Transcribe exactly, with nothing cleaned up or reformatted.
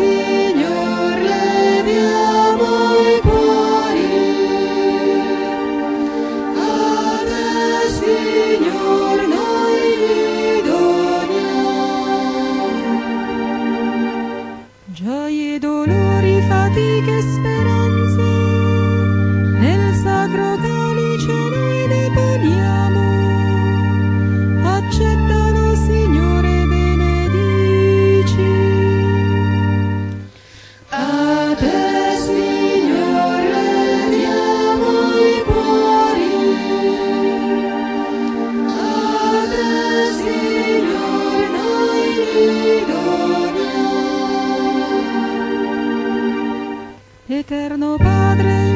Signor, leviamo i cuori, a te, Signor, noi li doniamo. Gioie, dolori, fatiche e speranze, nel sacro calice noi deponiamo. Accettalo, Signore, benedici. A te, Signor, leviamo i cuori, a te, Signor, noi li doniamo. Eterno Padre,